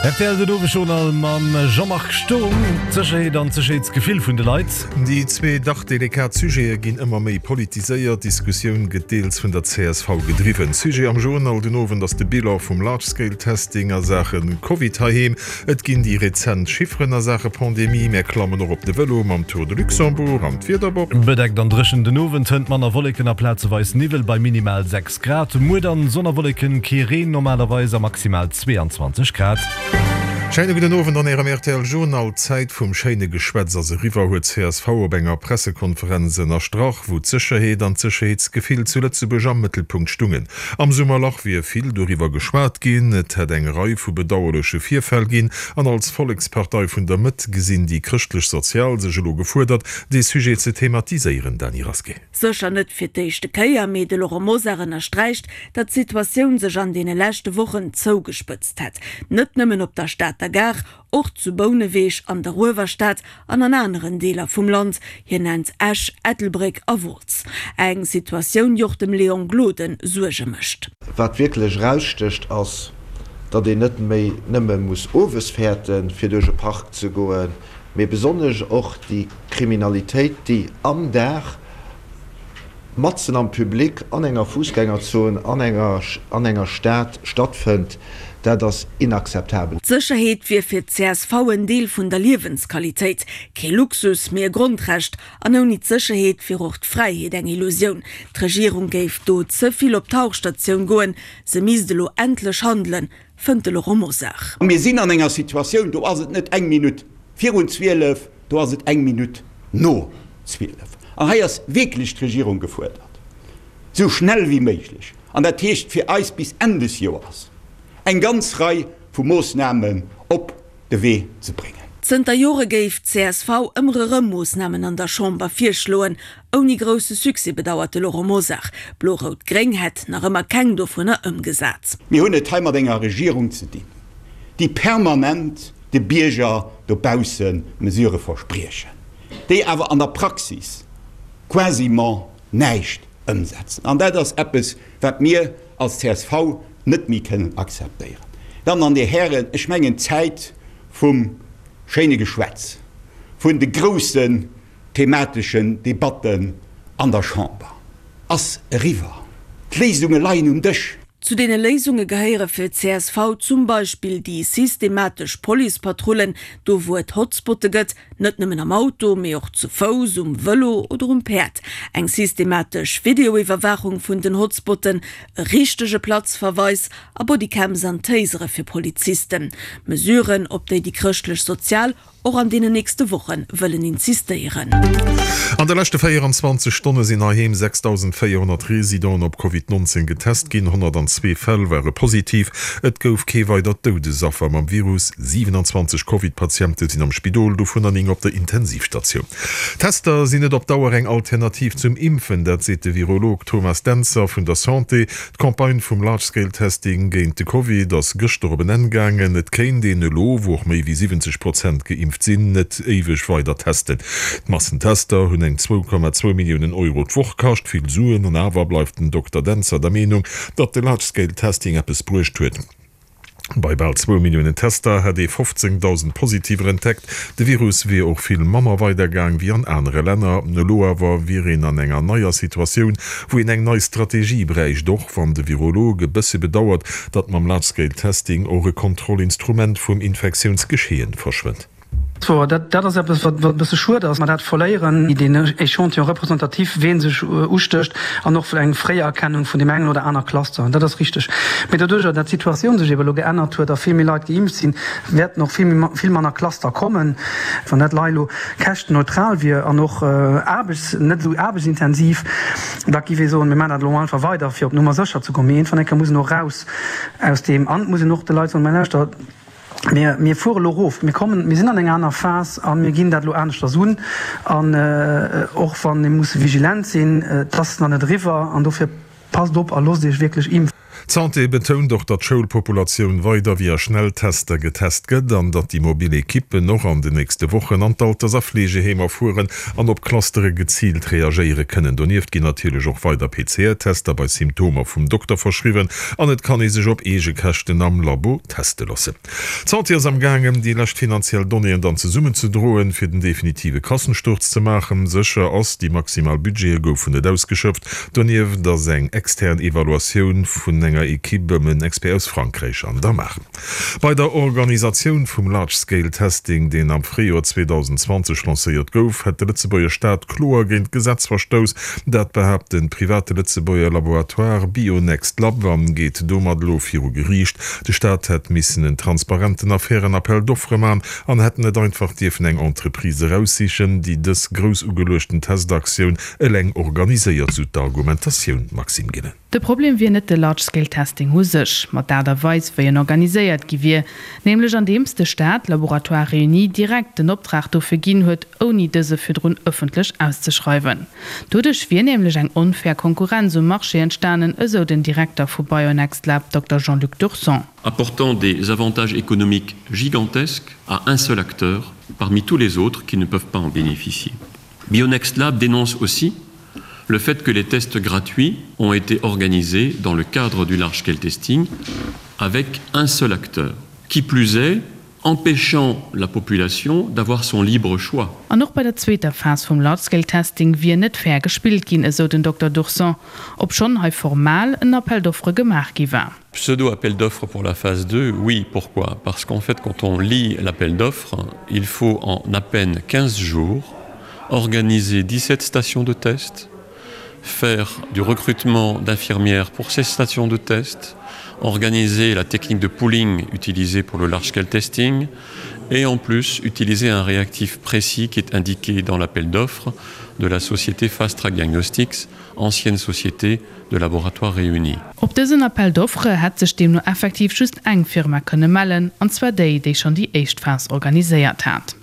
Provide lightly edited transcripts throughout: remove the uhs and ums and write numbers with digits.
Erzählte du schon am Jean-Marc Sturm Gefühl von der Leute. Die zwei Dachdelegat-Sujets gehen immer mehr politisiert, Diskussionen gedeelt von der CSV gedriven. Sujet am Journal den Oven, dass die Bilder vom Large-Scale-Testing Sachen Covid heim, et gehen die rezent Chiffren Sache Pandemie, mehr Klammer noch auf de Velo am Tour de Luxemburg, am Vierterbock. Bedeckt an drischen den Oven tönt man Wolken auf Plätzeweise Nivel bei minimal 6 Grad, Mudan Sonnerwolken Keren normalerweise maximal 22 Grad. Scheine den Owen an ihrem RTL Journal Zeit vum Scheine Geschwätz as River huet CSV Bennger Pressekonferenzen er Strach, wo Sicherheet an Sicherheitsgefühl zuletzt am Mittelpunkt stungen. Am Summerlach wie viel darüber geschwart gin, et het eng Reihe vu bedauerliche Vierfäll gin, an als Volkspartei vun der Mit gesinn die christlich Sozial sechlo gefordert, de Sujet ze thematiseieren Dani Raske. Socher net fir d'chte Käier Medel Moseren erstreicht, dat Situationun sech an dee lächte Wochen zougespëtzt hat. Net nëmmen op der Stadt Gar och zu Bounewech an der Ruwerstadt an an anderen Deler vum Land, hier nennt Asch, Ettelbrick a Wurz. Eg Situationun jocht dem Leon Gloden suge mischt. Wat wirklich raussticht ass, dat de net méi nëmme muss oversfährten fir duge Park zu goen, méi besonders och die Kriminalitéit, die am der Matzen am Publikum an enger Fußgängerzone an enger Stadt stattfind, das inakzeptabel. Sicherheit wie für CSV ein Deel von der Lebensqualität. Kein Luxus, mehr Grundrecht, an ohne Sicherheit für auch die Freiheit eine Illusion. Die Regierung gave dort zu viel auf die Tauchstation gehen, sie müsste endlich handeln, findet die Ursache. Wir sind an einer Situation, du hast es nicht 1 Minute 24, du hast es 1 Minute no 12. Und hier ist wirklich die Regierung gefordert. So schnell wie möglich. Und das heißt für uns bis Ende des Jahres eine ganze Reihe von Maßnahmen auf den Weg zu bringen. Zter Jore geif CSV ëmrere Moosnamen an der Chamber firschloen, oni grosse Suse bedauerte Loro Mosach. Blorot Greng het nach ëmmer keng do vun ëmgesat. Mi hunne Timer enger Regierung ze dienen, die permanent de Bierger dobausen Mesure versprechen, die awer an der Praxis quasi neicht ëmsetzen. An dat das Appes wat mir als CSV net mi können akzeptieren. Dann an die Herren schmengen Zeit vum schöne Geschwätz, vun de großen thematischen Debatten an der Chamber. As River, Lesungen leiien dich. Zu den Lesungen gehören für CSV zum Beispiel die systematisch Polizeipatrouillen, do wo et Hotspotte gëtt, net nëmmen am Auto, mehr auch zu Fuß, Velo oder Pferd. Eng systematisch Videoüberwachung von den Hotspotten, richtige Platzverweis, aber die Camps an Tasere für Polizisten. Mesuren, ob die christlich sozial auch an denen nächste Wochen wollen insistieren. An der letzten 24 Stunden sind nach 6.400 Residenten op COVID-19 getestet gin, 102 Fälle wäre positiv. Et gouf ke weiter Todesopfer am Virus. 27 COVID-Patienten sind am Spital, davon an op der Intensivstation. Tester sind net op Dauer eng alternativ zum Impfen, dat sieht der Virolog Thomas Denzer von der Santé. Die Kampagne vom Large-Scale-Testing gegen die Covid das gestorben engangen, net kein den Lo, wo méi wie 70% geimpft sind, net ewig weiter testen. Die Massentester hun eng 2,2 Millionen Euro d'Woch viel Suen und awer bleibt den Dr. Denzer der Meinung, dat de Large-Scale-Testing App es brucht huet. Bei bald 2 Millionen Tester hat 15.000 positiver entdeckt. De Virus wie auch viel Mammer weitergang wie an andere Länder. Loa war wir in an enger neuer Situation, wo in eng neue Strategie breich doch van de Virologe bisse bedauert, dat man Large-Scale-Testing eure Kontrollinstrument vom Infektionsgeschehen verschwindt. So, das ist schwer, dass man das verlieren, die den Echantillon repräsentativ wen sich ustöcht, und noch für eine freie Erkennung von dem einen oder anderen Cluster. Und das ist richtig. Mit der Situation sich aber geändert wird, da viel mehr Leute geimpft sind, wird noch viel mehr Cluster kommen. Von net Leilo cash neutral wir auch noch nicht so arbeitsintensiv. Da gibt es so ein Moment einfach weiter, für Nummer sicher zu kommen. Von der muss noch raus aus dem Amt, muss ich noch die Leute und meine Stadt. Wir fuhren Hof. Wir sind an einer Phase, wir gehen das ernst versuchen. Und auch wenn wir vigilant sein, das ist noch nicht drüber. Und dafür passt auf, los dich wirklich impfen. Zante betont doch dat Schulpopulationun weiter wie Schnelltester getest gëtt, an dat die mobile Kippe noch an de nächste Wochen antal as Pflegehemer fuhren an op Clustere gezielt reagiere können. Doniert gi natürlich auch weiter PCR-Tester bei Symptomer vum Doktor verschrieben, an net kann sech op ege Kächten am Labor teste lasse. Zante am Gangem die lacht finanziell Donien dann ze summen zu drohen fir den definitive Kassensturz zu machen, secher ass die maximal Budget gouf net ausgeschöpft, Donier da seg extern Evaluation vun enger Ekibemmen Expert aus Frankreich an der machen. Bei der Organisation vum Large-Scale-Testing, den am Frühjahr 2020 lanciert gouf, hat der Lützebauer Staat chlorgehend Gesetz verstoß, dat behabt den private Lützebauer Laboratoire Bionext Lab wann geht Domadlo Firo gericht. De Staat hat missen en transparenten Affärenappell d'offremann an hätten net einfach die vun eng Entreprise raussichen, die des groß ugelöschten Testaktion eleng organisiert zu der Argumentation Maxim ginne. De Problem wie net de Large-Scale-Testing husech, mat derweis wie en organiséiert giwie, nämlich an demste Staat Laboratoire Réunie direkt den Optrag dofir ginn huet, oni dëse fir run öffentlich auszuschreiben. Dodech wie nämlich eng unfair Konkurrenz um Marché entstanden, eso den Direktor vu Bionext Lab Dr. Jean-Luc Durson. Apportant des avantages économiques gigantesques à un seul acteur parmi tous les autres qui ne peuvent pas en bénéficier. Bionext Lab dénonce aussi le fait que les tests gratuits ont été organisés dans le cadre du large-scale testing avec un seul acteur. Qui plus est, empêchant la population d'avoir son libre choix. Und noch bei der zweiten Phase vom Large-Scale-Testing wie nicht fair gespielt ging, so den Dr. Durson, ob schon formal ein Appel d'offre gemacht war. Pseudo-appel d'offres pour la phase 2, oui, pourquoi? Parce qu'en fait, quand on lit l'appel d'offres, il faut en à peine 15 jours organiser 17 stations de test, faire du recrutement d'infirmières pour ces stations de test, organiser la technique de pooling utilisée pour le large-scale testing et en plus utiliser un réactif précis qui est indiqué dans l'appel d'offres de la société Fast Track Diagnostics, ancienne société de laboratoire Réunie. Op diesen Appel d'offre hat sich dem nur effektiv just eng Firma könne melden, und zwar die schon die Echtphase organisiert hat.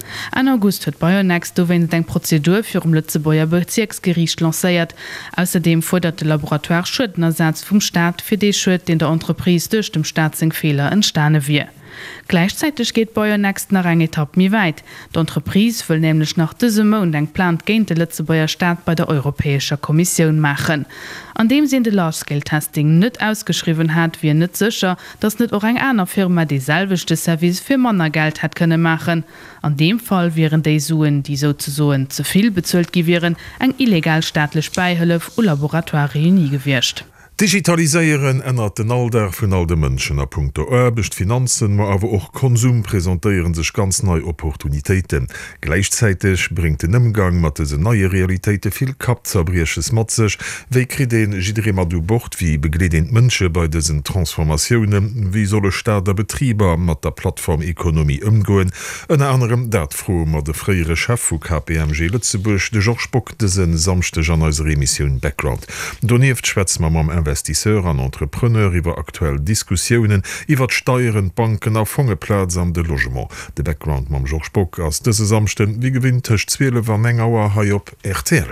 An August huet Bionext dowen eng Prozedur fir Lützebauer Bezirksgericht lancéiert. Außerdem fordert de Laboratoire Schuldenersatz vum Staat fir de Schuld, den der Entreprise durch dem Staatsfehler entstane wie. Gleichzeitig geht Bionext nach eng Etappe mi weit. D'Entreprise will nämlich nach diesem Monat eng plant géint de Lützebauer Staat bei der Europäischer Kommission machen. An dem sie de Large-Scale-Testing net ausgeschrieben hat, wie net sicher, dass net auch eng einer Firma dieselbechte Service für Mannergeld hat könne machen. An dem Fall wären die Suen, die sozusagen zu viel bezahlt gewähren, eng illegal staatlich Beihilfe u Laboratoire Réunie gewirrscht. Digitaliseieren ändert den Alter vun all de Mënschen a becht Finanzen ma awer och Konsum präsentieren sech ganz neue Opportunitäten. Gleichzeitig bringt den Umgang mat se neue Realitäten viel kapzerbrieches Matzech, wéi kriden jidremer du bord wie begledent Mënsche bei dessen Transformationen, wie solle Staat der Betrieber mat der Plattformekonomie umgoen, en anderem datfro mat de freiere Chef vu KPMG Lützeburg de George Bock dessen samste Journalremission Background. Doniert schwätz ma am Investisseur an Entrepreneur iwwer aktuell Diskussionen iwwer Steuern, Banken a Fongeplatz an de Logement. De Background mam George Bock ass dëse Samsten wie gewinntech 12 Mengauer hai op RTL.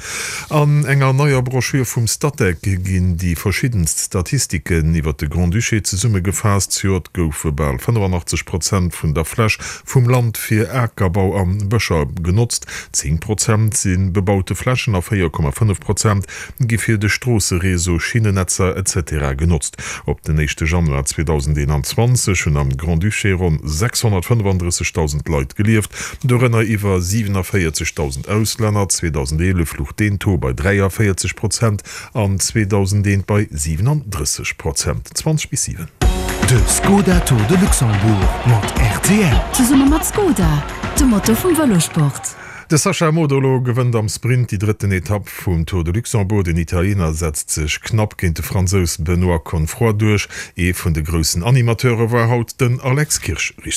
An enger neuer Broschür vum Statec ginn die verschiedenst Statistiken iwwer de Grand Duché ze Summe gefasst zuert goufe ball 85% vun der Fläch vum Land fir Äckerbau am Bëcher genutzt, 10% sinn bebaute Flächen auf 4,5% gifir de Strossereso, Schienennetzer etc. genutzt. Op den 1. Januar 2021 hun am Grand Duché rund 635.000 Leiit gelieft, dorennner iwwer 47.000 Ausländer 2011 Fluch den To bei 43% an 2010 bei 37%. 20/7. De Skoda Tour de Luxembourg mat RTL. Zusammen mat Skoda, de Motto vum Velosport. De Sascha Modolo gewënnt am Sprint die dritten Etappe vum Tour de Luxembourg. Den Italiener setzt sech knapp géint de Franzos Benoit Confroy duch. Vun de grössen Animateure war haut den Alex Kirsch Richsimmer.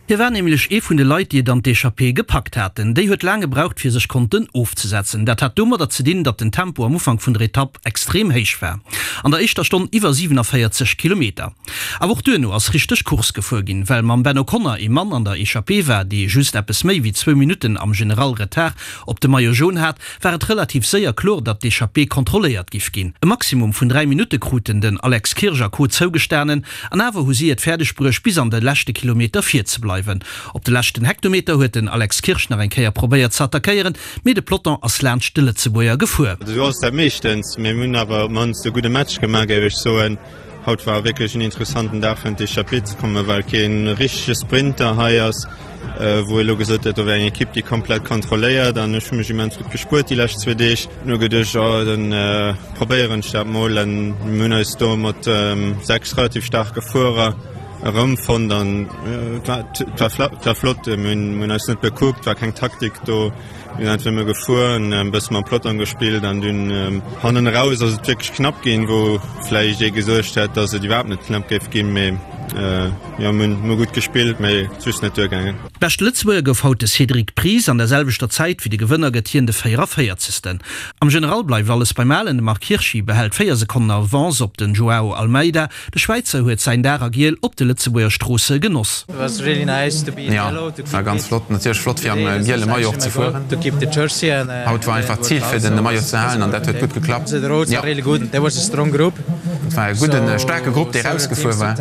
Hier war nämlich vun de Leute, die dann DCP gepackt hatten. Die huet lange gebraucht fir sech konnten aufzusetzen. Dat hat dummer dazu dienen, dat den Tempo am Umfang vun der Etappe extrem heich war. An der Eischter Stunde iwwer 47 Kilometer. Aber auch du als richtig Kurs gefolgin, weil man Ben O'Connor im Mann an der ECHP war, die just etwas méi wie 2 Minuten am Generalretard op de Majojon hat, wäret relativ sehr klar, dat DCP kontrolliert gif gin. E Maximum vun 3 Minuten kruten den Alex Kircher Co zougesternen, an awer husiert Pferdesprüch bis an de letzte Kilometer 4 zu bleiben. Op de lachten Hektometer huet den Alex Kirchner en Keier probiert zu attackieren, mit de Plotter als Land stille zu boier gefuhr. Du hast der mechtens mir mun aber man de gute Match gemacht ich so ein haut war wirklich een interessanten Dach de Chapit komme, weil kein richtige Sprinter haiers wo lo gesot eng Kipp die komplett kontroléiert, dann Mgement gespurt die lacht zwe Dich no gedech den probieren Stabmol en Mnner is do mat 6 relativ stark gefuer. Rum von dann Flotte net bekuckt, war kein Taktik do wir gefuhren bis man Plottern gespielt an den hannen raus wirklich knapp gehen, wo vielleicht gesucht hat, dass die überhaupt nicht knapp gehen ja, gut gespielt netgegangen. Best Litzburg gefaute Cedric Pries an derselbeter Zeit wie die Gewinner getierende Feiertisten. Am General bleibt alles beim Malen Mark Hirschi behält 4 Sekunden Avance op den Joao Almeida. Der Schweizer huet sein Deragiel op de Litzburger Straße genoss. Really nice war ganz flott natürlich flott wie am Gele Major zu fuhren. Haut war einfach Ziel für den Major zu halen und dat hat gut geklappt. Ja. Really good. There was a strong group. War eine gute starke Gruppe, die rausgefuhr war.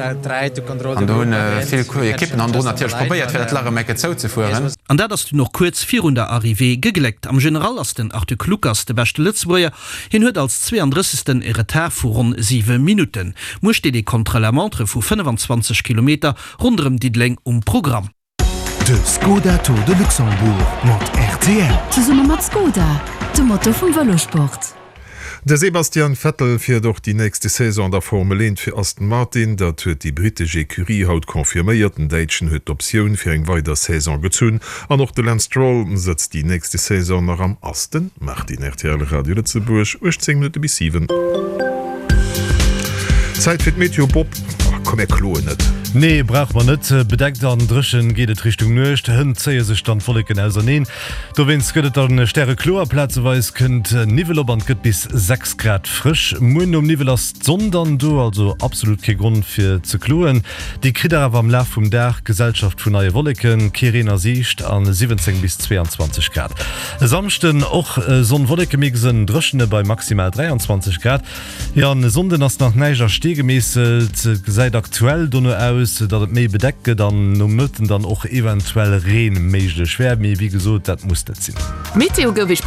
Kippen an probiert lare Mecke zou ze fuhren. An dat dass du noch kurz 400 Arrivé gegelegt. Am General as den Arthur Lukas de beste Litzburger hin huet als 32. Retard vu rund 7 Minuten. Mochte die Kontrollementre vu 25 km rundem Diedling Programm. De Skoda Tour de Luxembourg mat RTL. Zusammen mat Skoda, de Motto vum Velosport. Der Sebastian Vettel fir doch die nächste Saison der Formel 1 fir Aston Martin, dat huet die britische Curie haut konfirmierten Deitschen huet Optionun fir eng weiter Saison gezun. An noch de Lance Stroll setzt die nächste Saison nach am Aston, macht die RTL Radio Lützeburg 18 Minuten bis 7. Zeit fir Meteo Bob. Komm klo net. Nee, brauch man net bedeckt an Drschen gehtt Richtung nøcht hun zeie sech stand voll genauso neen. Du wennst gëtt an Sterre Chlorplazeweis kënnt Niveloband gëtt bis 6 Grad frisch. Mun Nivel as sondern du also absolut ke Grund fir ze kloen. Die Krider war am Laf vum Dach Gesellschaft vun neue Wolleken Kerener Sicht an 17 bis 22 Grad. Samsten och son Wollekemisen Drschenne bei maximal 23 Grad. Ja an Sonden ass nach neiger stegemeselt seit aktuell dunne aus, dat het méi bedecke, dann no Mëtten dann och eventuell Reen méigle schwer méi wie gesot, dat muss dat sinn. Meteo